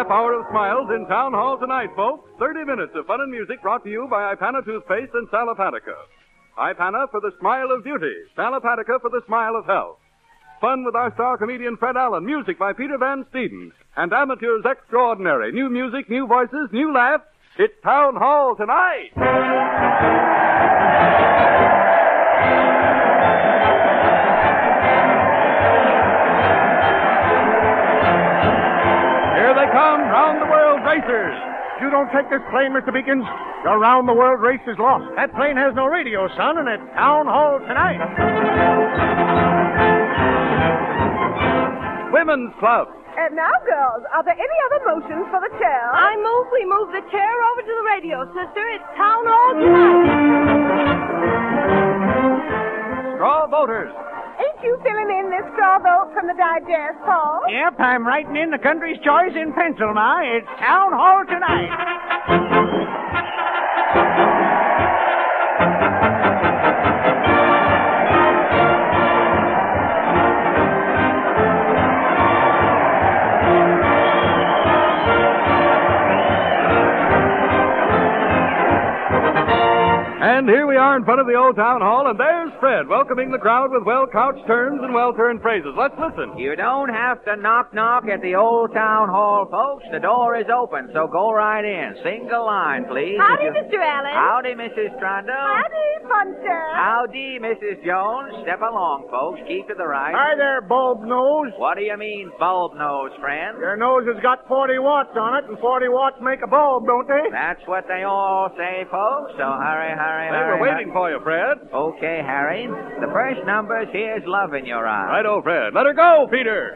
hour of smiles in Town Hall tonight, folks. 30 minutes of fun and music brought to you by Ipana Toothpaste and Salopatica. Ipana for the smile of beauty. Salopatica for the smile of health. Fun with our star comedian Fred Allen. Music by Peter Van Steeden. And amateurs extraordinary. New music, new voices, new laughs. It's Town Hall tonight. Here they come, round-the-world racers. You don't take this plane, Mr. Beacons. Your round-the-world race is lost. That plane has no radio, son, and it's Town Hall tonight. Women's Club. And now, girls, are there any other motions for the chair? I move we move the chair over to the radio, sister. It's Town Hall tonight. Straw Voters. Ain't you filling in this straw vote from the digest, Paul? Yep, I'm writing in the country's choice in pencil, Ma. It's Town Hall tonight. And here we are in front of the old town hall, and there's Fred welcoming the crowd with well-couched terms and well-turned phrases. Let's listen. You don't have to knock at the old town hall, folks. The door is open, so go right in. Single line, please. Howdy, Mr. Allen. Howdy, Mrs. Trundle. Howdy, Puncher. Howdy, Mrs. Jones. Step along, folks. Keep to the right. Hi there, bulb nose. What do you mean, bulb nose, friend? Your nose has got 40 watts on it, and 40 watts make a bulb, don't they? That's what they all say, folks. So hurry. They were waiting for you, Fred. Okay, Harry. The first number's Here's Love in Your Eyes. Right-o, Fred. Let her go, Peter.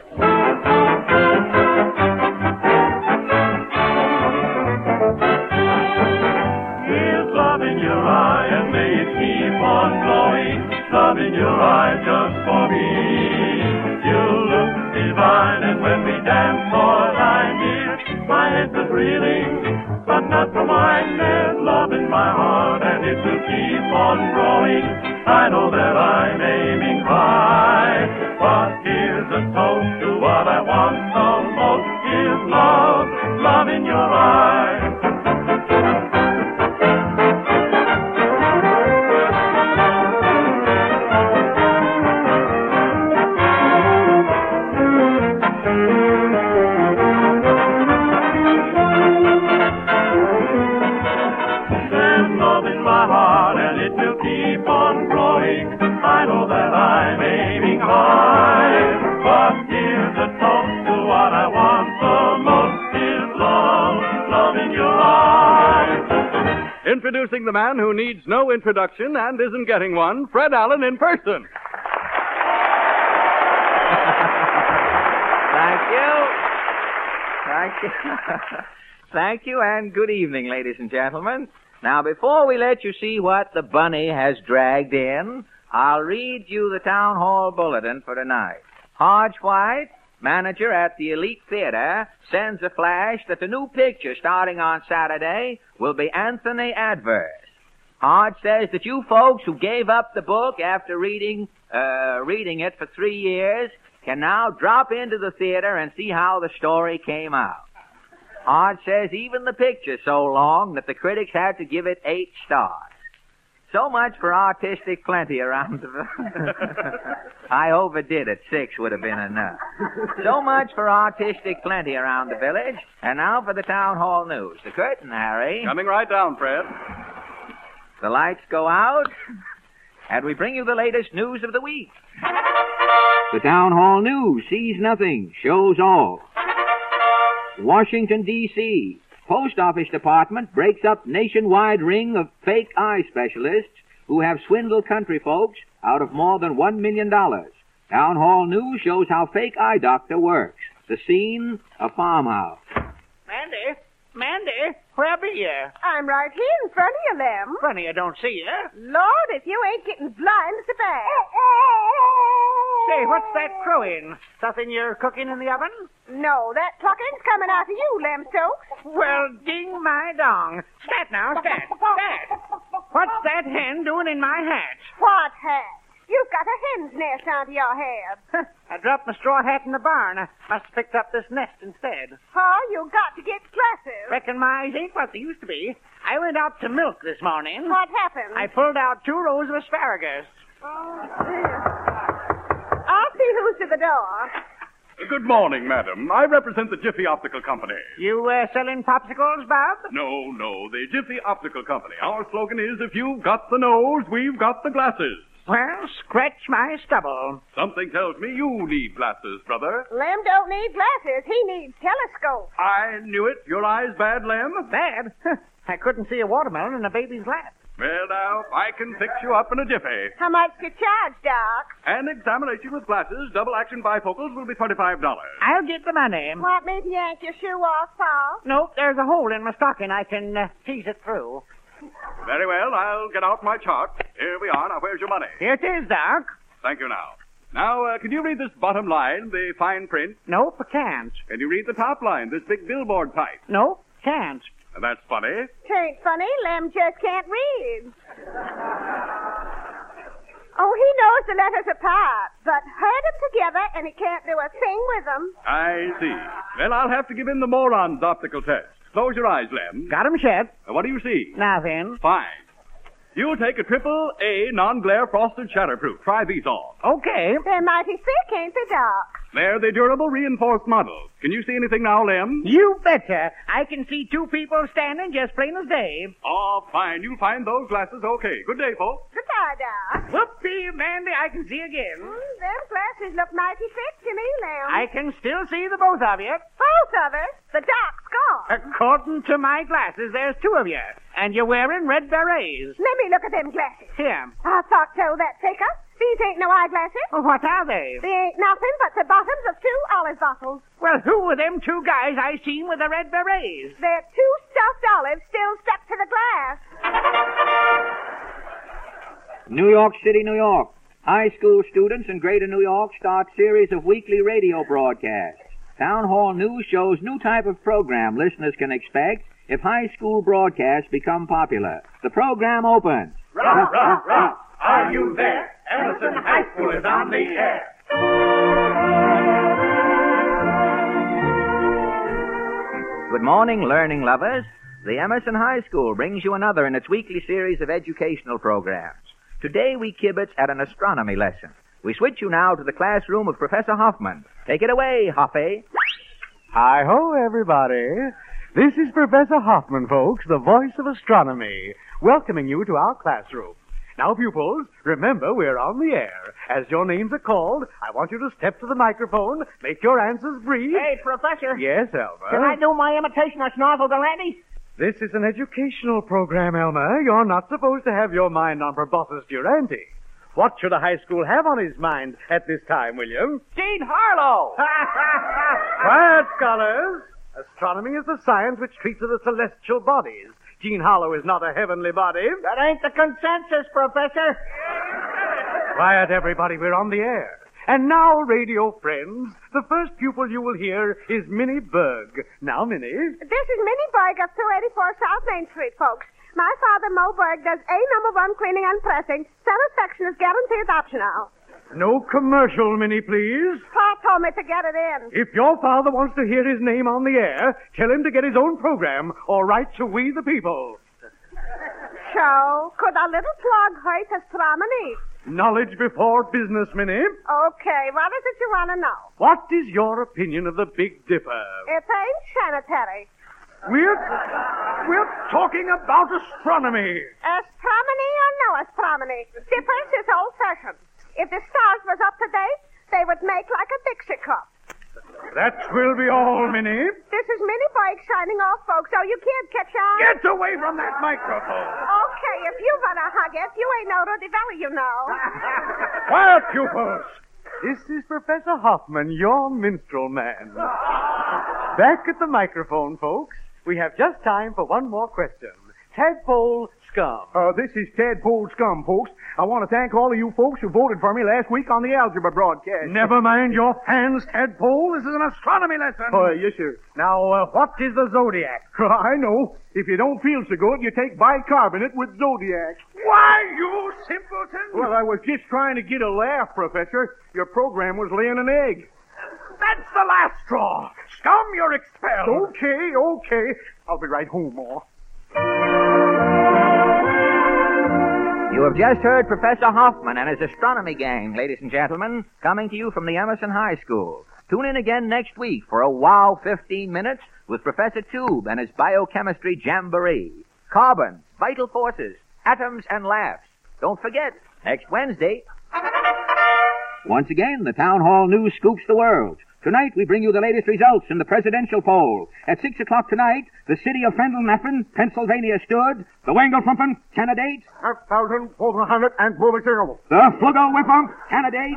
Here's love in your eye, and may it keep on flowing. Love in your eye just for me. You look divine, and when we dance for thine, dear, my head is reeling, but not for mine. There's love in my heart, and it will keep on growing. I know that I'm aiming high, but here's a toast to what I want the most. Here's love, love in your eye. Introducing the man who needs no introduction and isn't getting one, Fred Allen in person. Thank you. Thank you, and good evening, ladies and gentlemen. Now, before we let you see what the bunny has dragged in, I'll read you the Town Hall Bulletin for tonight. Hodge White, manager at the Elite Theater, sends a flash that the new picture starting on Saturday will be Anthony Adverse. Hodge says that you folks who gave up the book after reading it for 3 years can now drop into the theater and see how the story came out. Hodge says even the picture's so long that the critics had to give it 8 stars. So much for artistic plenty around the... I overdid it. 6 would have been enough. So much for artistic plenty around the village. And now for the Town Hall news. The curtain, Harry. Coming right down, Fred. The lights go out, and we bring you the latest news of the week. The Town Hall news sees nothing, shows all. Washington, D.C., Post Office Department breaks up nationwide ring of fake eye specialists who have swindled country folks out of more than $1 million. Town Hall news shows how fake eye doctor works. The scene, a farmhouse. Mandy, where be you? I'm right here in front of you, Lem. Funny I don't see you. Lord, if you ain't getting blind, it's a bad. Say, what's that crowing? Something you're cooking in the oven? No, that clucking's coming out of you, Lem Stokes. Well, ding my dong. Stat now, stat. What's that hen doing in my hat? What hat? You've got a hen's nest onto your head. I dropped my straw hat in the barn. I must have picked up this nest instead. Pa, you got to get glasses. Reckon my eyes ain't what they used to be. I went out to milk this morning. What happened? I pulled out 2 rows of asparagus. Oh, dear. I'll see who's to the door. Good morning, madam. I represent the Jiffy Optical Company. You selling popsicles, Bob? No, the Jiffy Optical Company. Our slogan is, if you've got the nose, we've got the glasses. Well, scratch my stubble. Something tells me you need glasses, brother. Lem don't need glasses. He needs telescope. I knew it. Your eyes bad, Lem? Bad? I couldn't see a watermelon in a baby's lap. Well, now, I can fix you up in a jiffy. How much you charge, Doc? An examination with glasses, double-action bifocals, will be $25. I'll get the money. Want me to yank your shoe off, Pa? Nope, there's a hole in my stocking. I can tease it through. Very well. I'll get out my chart. Here we are. Now, where's your money? Here it is, Doc. Thank you now. Now, can you read this bottom line, the fine print? Nope, I can't. Can you read the top line, this big billboard type? Nope, can't. That's funny. Tain't funny. Lem just can't read. Oh, he knows the letters apart, but herd them together and he can't do a thing with them. I see. Well, I'll have to give him the moron's optical test. Close your eyes, Lem. Got 'em shut. What do you see? Nothing. Fine. You'll take a AAA non-glare frosted shatterproof. Try these on. Okay. They're mighty thick, ain't they, Doc? They're the durable reinforced models. Can you see anything now, Lem? You betcha. I can see 2 people standing just plain as day. Oh, fine. You'll find those glasses okay. Good day, folks. Goodbye, Doc. Whoopee, Mandy, I can see again. Them glasses look mighty thick to me, Lem. I can still see the both of you. Both of us. The Doc's gone. According to my glasses, there's 2 of you. And you're wearing red berets. Let me look at them glasses. Here. I thought so, that thicker. These ain't no eyeglasses. Well, what are they? They ain't nothing but the bottoms of 2 olive bottles. Well, who were them 2 guys I seen with the red berets? They're 2 stuffed olives still stuck to the glass. New York City, New York. High school students in Greater New York start series of weekly radio broadcasts. Town Hall News shows new type of program listeners can expect if high school broadcasts become popular. The program opens. Rah, rah, rah. Are you there? Emerson High School is on the air. Good morning, learning lovers. The Emerson High School brings you another in its weekly series of educational programs. Today we kibitz at an astronomy lesson. We switch you now to the classroom of Professor Hoffman. Take it away, Hoffy. Hi-ho, everybody. This is Professor Hoffman, folks, the voice of astronomy, welcoming you to our classroom. Now, pupils, remember we're on the air. As your names are called, I want you to step to the microphone, make your answers brief. Hey, Professor. Yes, Elmer? Can I do my imitation of Snorkel the Landy? This is an educational program, Elmer. You're not supposed to have your mind on Proboscis Durante. What should a high school have on his mind at this time, William? Gene Harlow. Quiet, scholars. Astronomy is the science which treats of the celestial bodies. Gene Harlow is not a heavenly body. That ain't the consensus, Professor. Quiet, everybody. We're on the air. And now, radio friends, the first pupil you will hear is Minnie Berg. Now, Minnie. This is Minnie Berg of 284 South Main Street, folks. My father, Mo Berg, does A #1 cleaning and pressing. Satisfaction is guaranteed optional. No commercial, Minnie, please. Pa told me to get it in. If your father wants to hear his name on the air, tell him to get his own program or write to We the People. So, could a little plug hurt astronomy? Knowledge before business, Minnie. Okay, what is it you want to know? What is your opinion of the Big Dipper? It ain't sanitary. We're talking about astronomy. Astronomy or no astronomy, dippers is old-fashioned. If the stars was up to date, they would make like a Dixie cup. That will be all, Minnie. This is Minnie Berg signing off, folks, so you can't catch on. Get away from that microphone. Okay, if you want to hug it, you ain't no Rudy Valley, you know. Quiet, pupils. This is Professor Hoffman, your minstrel man. Back at the microphone, folks. We have just time for one more question. Tadpole Scum. This is Tadpole Scum, folks. I want to thank all of you folks who voted for me last week on the algebra broadcast. Never mind your fans, Tadpole. This is an astronomy lesson. Yes, sir. Now, what is the zodiac? I know. If you don't feel so good, you take bicarbonate with Zodiac. Why, you simpleton! Well, I was just trying to get a laugh, Professor. Your program was laying an egg. That's the last straw. Scum, you're expelled. Okay. I'll be right home, Ma. You have just heard Professor Hoffman and his astronomy gang, ladies and gentlemen, coming to you from the Emerson High School. Tune in again next week for a wow 15 minutes with Professor Tube and his biochemistry jamboree. Carbon, vital forces, atoms, and laughs. Don't forget, next Wednesday. Once again, the Town Hall News scoops the world. Tonight, we bring you the latest results in the presidential poll. At 6 o'clock tonight, the city of Fendelnaffen, Pennsylvania stood. The Wengelfumpen candidate. 1,440. The Flugel-Whippum candidate.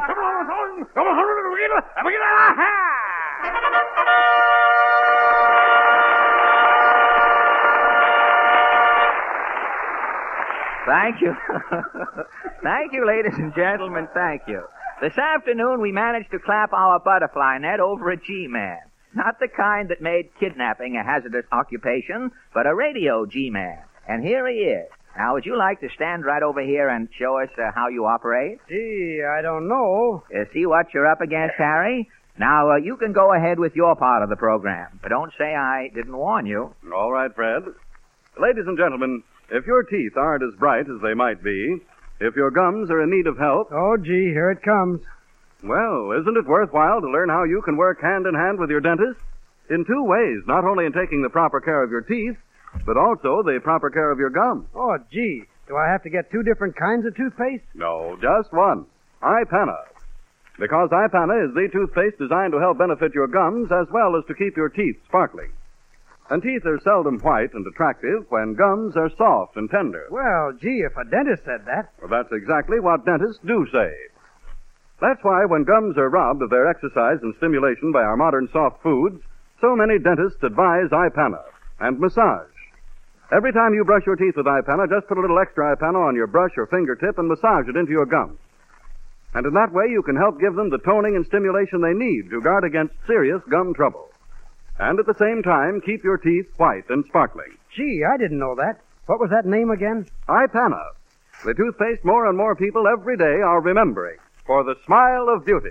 Thank you. Thank you, ladies and gentlemen. Thank you. This afternoon, we managed to clap our butterfly net over a G-man. Not the kind that made kidnapping a hazardous occupation, but a radio G-man. And here he is. Now, would you like to stand right over here and show us how you operate? Gee, I don't know. See what you're up against, Harry? Now, you can go ahead with your part of the program, but don't say I didn't warn you. All right, Fred. Ladies and gentlemen, if your teeth aren't as bright as they might be, if your gums are in need of help... Oh, gee, here it comes. Well, isn't it worthwhile to learn how you can work hand in hand with your dentist? In two ways, not only in taking the proper care of your teeth, but also the proper care of your gums. Oh, gee, do I have to get two different kinds of toothpaste? No, just one. iPana. Because iPana is the toothpaste designed to help benefit your gums as well as to keep your teeth sparkling. And teeth are seldom white and attractive when gums are soft and tender. Well, gee, if a dentist said that. Well, that's exactly what dentists do say. That's why when gums are robbed of their exercise and stimulation by our modern soft foods, so many dentists advise iPana and massage. Every time you brush your teeth with iPana, just put a little extra iPana on your brush or fingertip and massage it into your gums. And in that way, you can help give them the toning and stimulation they need to guard against serious gum trouble. And at the same time, keep your teeth white and sparkling. Gee, I didn't know that. What was that name again? iPana, the toothpaste more and more people every day are remembering for the smile of beauty.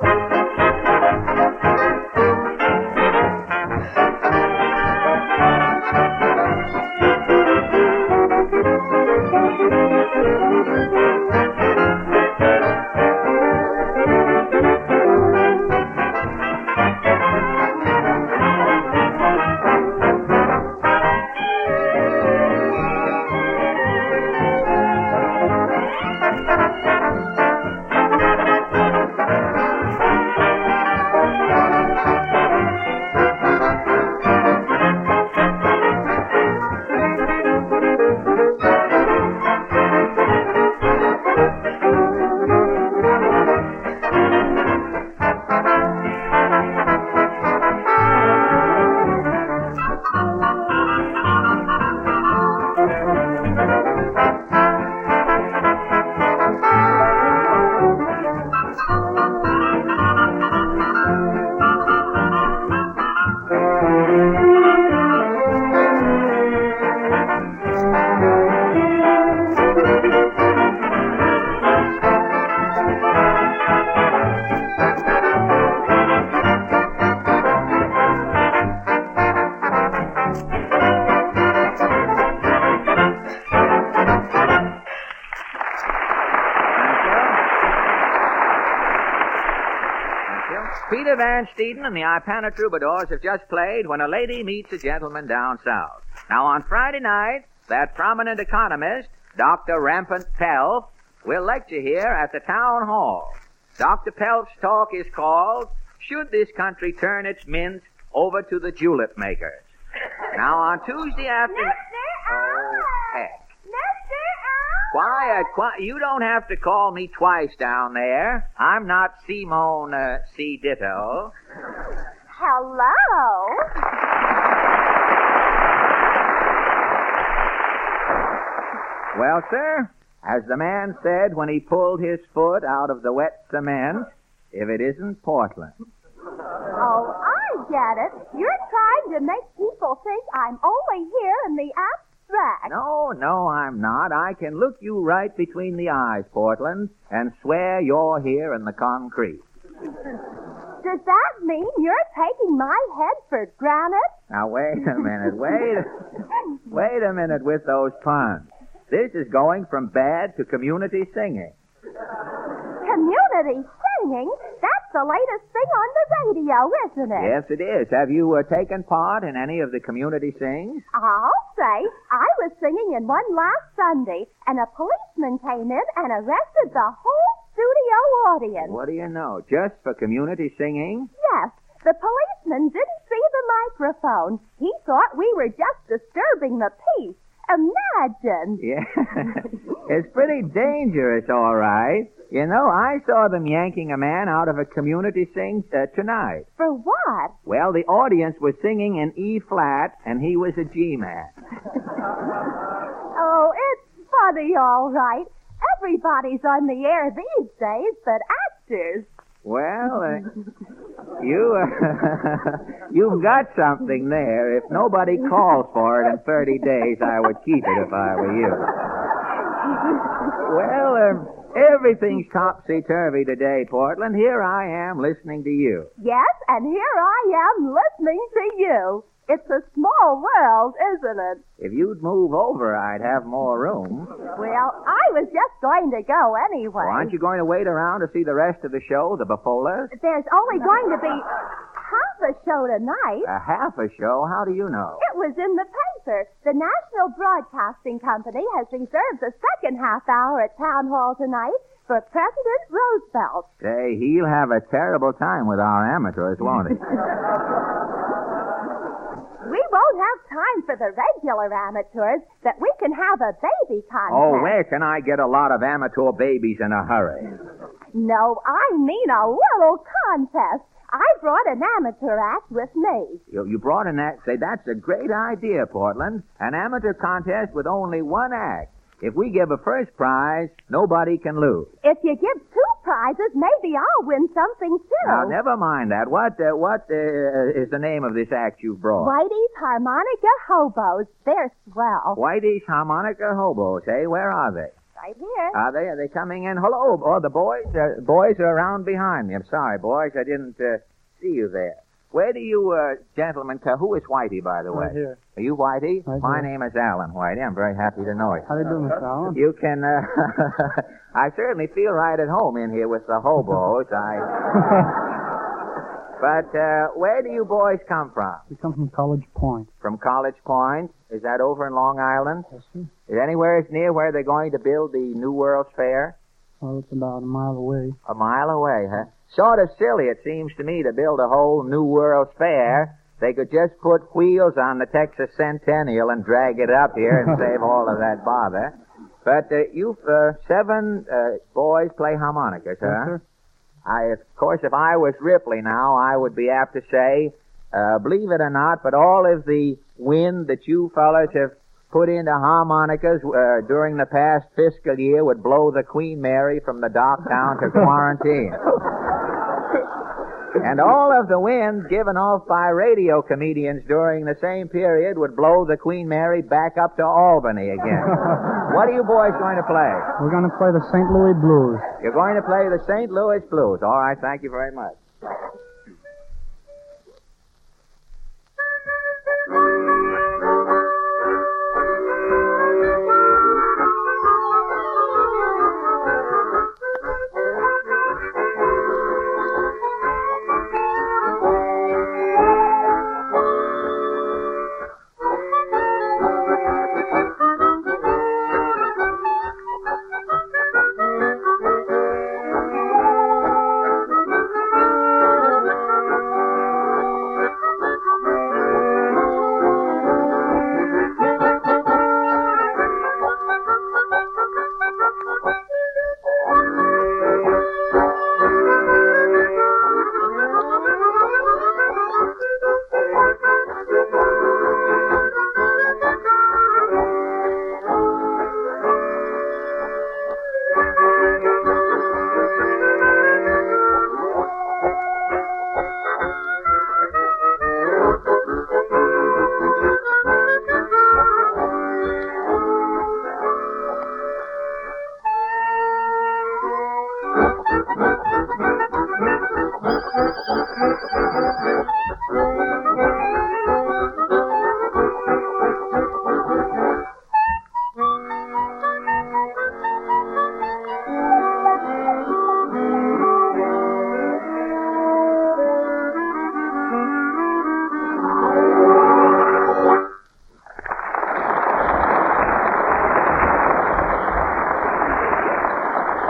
Peter Van Steeden and the Ipana Troubadours have just played When a Lady Meets a Gentleman Down South. Now, on Friday night, that prominent economist, Dr. Rampant Pelf, will lecture here at the Town Hall. Dr. Pelf's talk is called, Should This Country Turn Its Mint Over to the Julep Makers? Now, on Tuesday afternoon... Oh, heck. Quiet. You don't have to call me twice down there. I'm not Simone C. Ditto. Hello. Well, sir, as the man said when he pulled his foot out of the wet cement, if it isn't Portland. Oh, I get it. You're trying to make people think I'm only here in the abstract. No, I'm not. I can look you right between the eyes, Portland, and swear you're here in the concrete. Does that mean you're taking my head for granite? Now, wait a minute. Wait a minute with those puns. This is going from bad to community singing. Community singing? That's the latest thing on the radio, isn't it? Yes, it is. Have you taken part in any of the community sings? I'll say. I was singing in one last Sunday, and a policeman came in and arrested the whole studio audience. What do you know? Just for community singing? Yes. The policeman didn't see the microphone. He thought we were just disturbing the peace. Imagine. Yeah. It's pretty dangerous, all right. You know, I saw them yanking a man out of a community sing tonight. For what? Well, the audience was singing in E-flat, and he was a G-man. Oh, it's funny, all right. Everybody's on the air these days but actors. Well, you've got something there. If nobody calls for it in 30 days, I would keep it if I were you. Well, everything's topsy-turvy today, Portland. Here I am listening to you. Yes, and here I am listening to you. It's a small world, isn't it? If you'd move over, I'd have more room. Well, I was just going to go anyway. Well, aren't you going to wait around to see the rest of the show, the Buffolas? There's only going to be half a show tonight. A half a show? How do you know? It was in the paper. The National Broadcasting Company has reserved the second half hour at Town Hall tonight for President Roosevelt. Say, he'll have a terrible time with our amateurs, won't he? We won't have time for the regular amateurs, but we can have a baby contest. Oh, where can I get a lot of amateur babies in a hurry? No, I mean a little contest. I brought an amateur act with me. You brought an act? Say, that's a great idea, Portland. An amateur contest with only one act. If we give a first prize, nobody can lose. If you give two prizes, maybe I'll win something, too. Now, never mind that. What is the name of this act you've brought? Whitey's Harmonica Hobos. They're swell. Whitey's Harmonica Hobos, eh? Where are they? Right here. Are they? Are they coming in? Hello. Oh, the boys are around behind me. I'm sorry, boys. I didn't see you there. Where do you gentlemen come? Who is Whitey, by the way? Right here. Are you Whitey? Right My here. name is Alan Whitey. I'm very happy to know you. How do you do, Mr. Allen? You can, I certainly feel right at home in here with the hobos. But where do you boys come from? We come from College Point. From College Point? Is that over in Long Island? Yes, sir. Is anywhere near where they're going to build the New World's Fair? Well, it's about a mile away. A mile away, huh? Sort of silly, it seems to me, to build a whole New World's Fair. They could just put wheels on the Texas Centennial and drag it up here and save all of that bother. But you 7 boys play harmonicas, huh? Yes, sir. Of course, if I was Ripley now, I would be apt to say, believe it or not, but all of the wind that you fellas have put into harmonicas during the past fiscal year would blow the Queen Mary from the dock down to quarantine. And all of the wind given off by radio comedians during the same period would blow the Queen Mary back up to Albany again. What are you boys going to play? We're going to play the St. Louis Blues. You're going to play the St. Louis Blues. All right, thank you very much.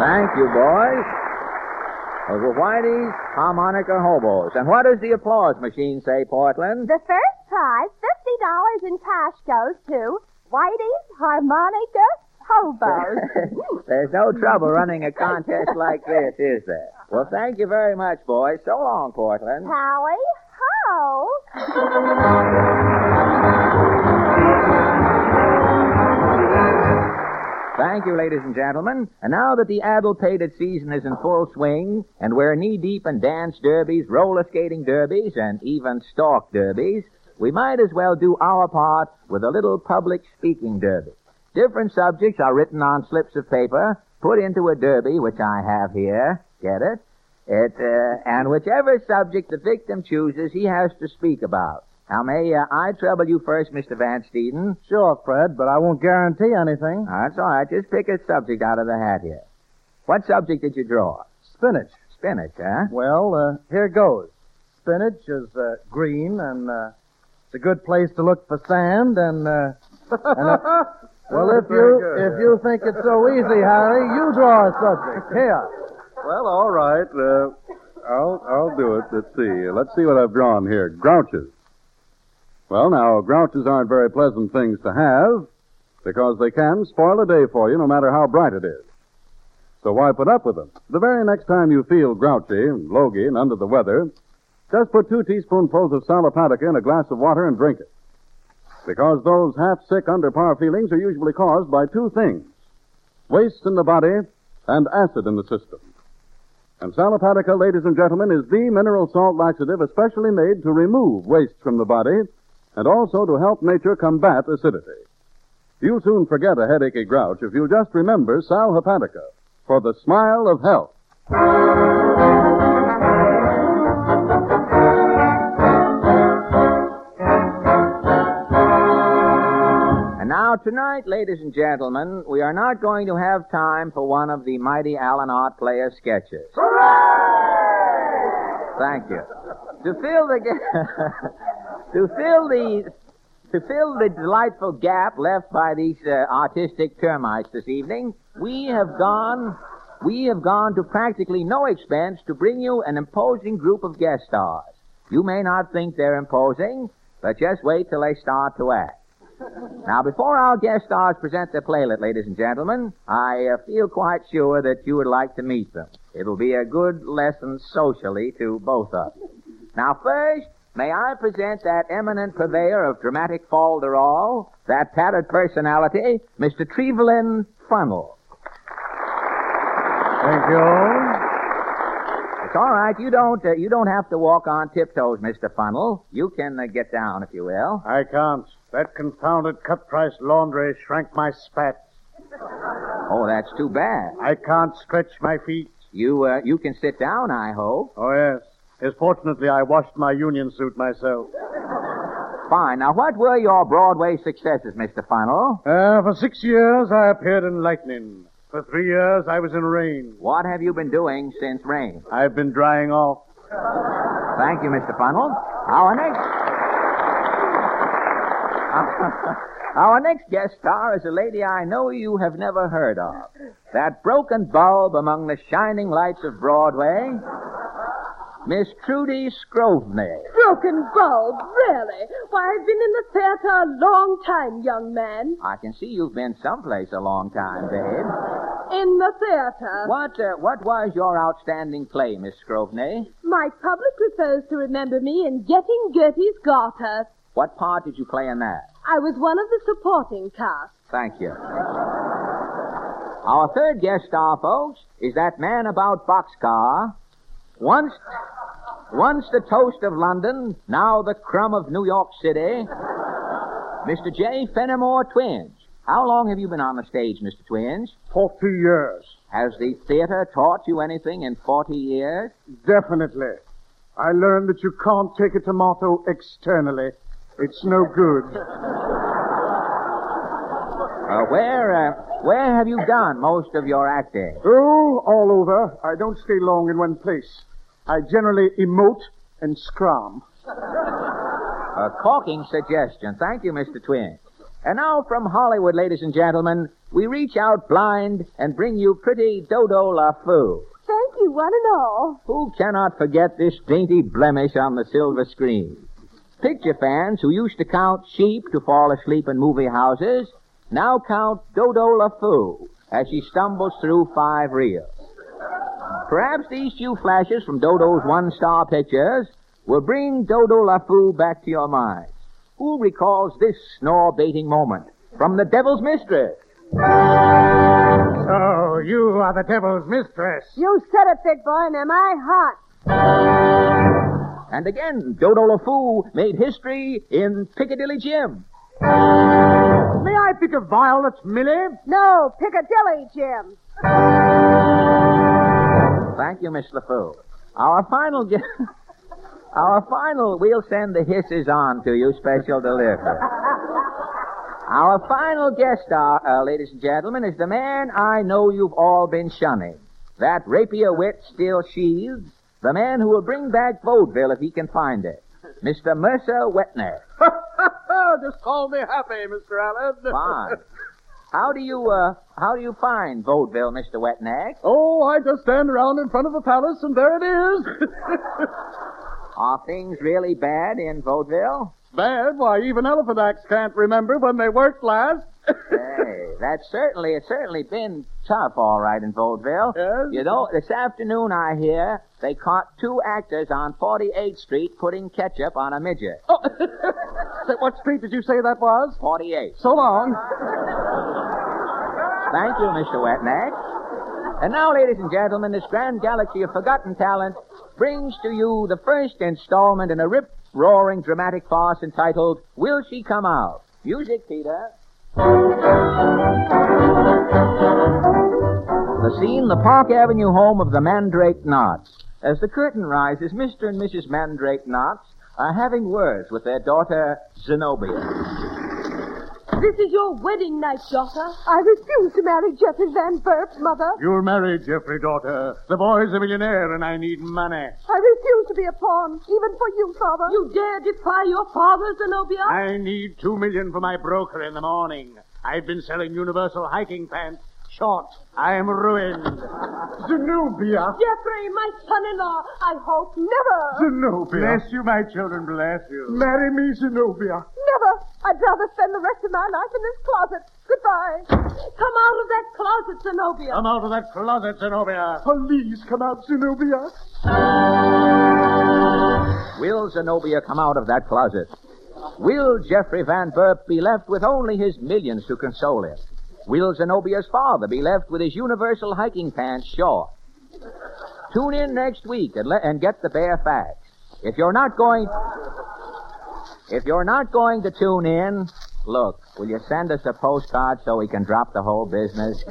Thank you, boys. Those were Whitey's harmonica hobos. And what does the applause machine say, Portland? The first prize, $50 in cash, goes to Whitey's harmonica hobos. There's no trouble running a contest like this, is there? Well, thank you very much, boys. So long, Portland. Tally ho! Thank you, ladies and gentlemen. And now that the adult-pated season is in full swing, and we're knee-deep in dance derbies, roller skating derbies, and even stalk derbies, we might as well do our part with a little public speaking derby. Different subjects are written on slips of paper, put into a derby, which I have here. Get it? And whichever subject the victim chooses, he has to speak about. Now, may I trouble you first, Mr. Van Steeden? Sure, Fred, but I won't guarantee anything. That's all right. Just pick a subject out of the hat here. What subject did you draw? Spinach. Spinach, huh? Well, here goes. Spinach is green, and it's a good place to look for sand, well, if you think it's so easy, Harry, you draw a subject. Here. Well, all right. I'll do it. Let's see what I've drawn here. Grouches. Well, now, grouches aren't very pleasant things to have because they can spoil a day for you no matter how bright it is. So why put up with them? The very next time you feel grouchy and logy and under the weather, just put 2 teaspoonfuls of Sal Hepatica in a glass of water and drink it. Because those half-sick, under-par feelings are usually caused by 2 things: waste in the body and acid in the system. And Sal Hepatica, ladies and gentlemen, is the mineral salt laxative especially made to remove waste from the body and also to help nature combat acidity. You'll soon forget a headachy grouch if you just remember Sal Hepatica for the smile of health. And now, tonight, ladies and gentlemen, we are not going to have time for one of the mighty Alan Art Player sketches. Hooray! Thank you. To fill the delightful gap left by these artistic termites this evening, we have gone to practically no expense to bring you an imposing group of guest stars. You may not think they're imposing, but just wait till they start to act. Now, before our guest stars present their playlet, ladies and gentlemen, I feel quite sure that you would like to meet them. It'll be a good lesson socially to both of you. Now, first, may I present that eminent purveyor of dramatic falderall, that patterned personality, Mr. Trevelyan Funnel. Thank you. It's all right. You don't have to walk on tiptoes, Mr. Funnel. You can get down, if you will. I can't. That confounded cut-price laundry shrank my spats. Oh, that's too bad. I can't stretch my feet. You can sit down, I hope. Oh, yes. Yes, fortunately, I washed my union suit myself. Fine. Now, what were your Broadway successes, Mr. Funnel? For 6 years, I appeared in Lightning. For 3 years, I was in Rain. What have you been doing since Rain? I've been drying off. Thank you, Mr. Funnel. Our next guest star is a lady I know you have never heard of. That broken bulb among the shining lights of Broadway, Miss Trudy Scrovney. Broken bulb, really? Why, I've been in the theater a long time, young man. I can see you've been someplace a long time, babe. In the theater. What was your outstanding play, Miss Scrovney? My public prefers to remember me in Getting Gertie's Garter. What part did you play in that? I was one of the supporting cast. Thank you. Our third guest star, folks, is that man about boxcar. Once the toast of London, now the crumb of New York City, Mr. J. Fenimore Twinge. How long have you been on the stage, Mr. Twinge? 40 years. Has the theater taught you anything in 40 years? Definitely. I learned that you can't take a tomato externally. It's no good. Where have you done most of your acting? Oh, all over. I don't stay long in one place. I generally emote and scrum. A corking suggestion. Thank you, Mr. Twinge. And now from Hollywood, ladies and gentlemen, we reach out blind and bring you pretty Dodo LaFou. Thank you, one and all. Who cannot forget this dainty blemish on the silver screen? Picture fans who used to count sheep to fall asleep in movie houses now count Dodo LaFou as she stumbles through 5 reels. Perhaps these few flashes from Dodo's one-star pictures will bring Dodo LaFou back to your mind. Who recalls this snore-baiting moment from The Devil's Mistress? So, you are the devil's mistress. You said it, big boy, and am I hot? And again, Dodo LaFou made history in Piccadilly Jim. May I pick a violet, Millie? No, Piccadilly, Jim. Thank you, Miss LaFou. We'll send the hisses on to you, special delivery. Our final guest star, ladies and gentlemen, is the man I know you've all been shunning. That rapier wit still sheathed. The man who will bring back vaudeville if he can find it. Mr. Mercer Wetneck. Just call me happy, Mr. Allen. Fine. How do you find vaudeville, Mr. Wetneck? Oh, I just stand around in front of the palace, and there it is. Are things really bad in vaudeville? Bad? Why, even elephant acts can't remember when they worked last. Hey, it's certainly been tough, all right, in vaudeville. Yes? You know, this afternoon, I hear, they caught 2 actors on 48th Street putting ketchup on a midget. Oh. What street did you say that was? 48th. So long. Thank you, Mr. Wetneck. And now, ladies and gentlemen, this grand galaxy of forgotten talent brings to you the first installment in a rip-roaring dramatic farce entitled, Will She Come Out? Music, Peter. The scene, the Park Avenue home of the Mandrake Knots. As the curtain rises, Mr. and Mrs. Mandrake Knots are having words with their daughter, Zenobia. This is your wedding night, daughter. I refuse to marry Jeffrey Van Burp, Mother. You're married, Jeffrey, daughter. The boy's a millionaire, and I need money. I refuse to be a pawn, even for you, Father. You dare defy your father, Zenobia? I need $2 million for my broker in the morning. I've been selling universal hiking pants. Short. I am ruined. Zenobia. Jeffrey, my son-in-law, I hope Never. Zenobia. Bless you, my children, bless you. Marry me, Zenobia. Never. I'd rather spend the rest of my life in this closet. Goodbye. Come out of that closet, Zenobia. Come out of that closet, Zenobia. Please come out, Zenobia. Will Zenobia come out of that closet? Will Jeffrey Van Burp be left with only his millions to console him? Will Zenobia's father be left with his universal hiking pants short? Tune in next week and get the bare facts. If you're not going to tune in, look, will you send us a postcard so we can drop the whole business?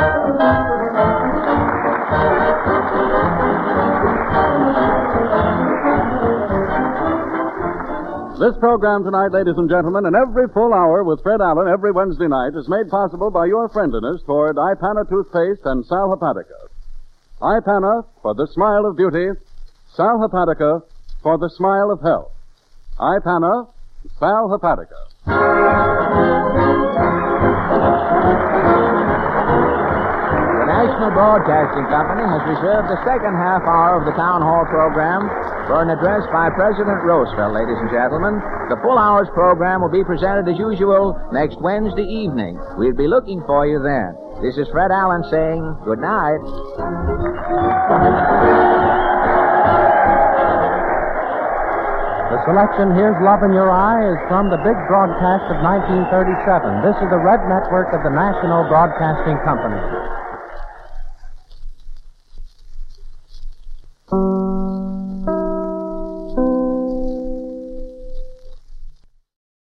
This program tonight, ladies and gentlemen, and every full hour with Fred Allen every Wednesday night is made possible by your friendliness toward Ipana toothpaste and Sal Hepatica. Ipana for the smile of beauty, Sal Hepatica for the smile of health. Ipana, Sal Hepatica. The National Broadcasting Company has reserved the second half hour of the Town Hall program for an address by President Roosevelt, ladies and gentlemen. The full hour's program will be presented as usual next Wednesday evening. We'll be looking for you then. This is Fred Allen saying good night. The selection, Here's Love in Your Eye, is from the big broadcast of 1937. This is the Red Network of the National Broadcasting Company.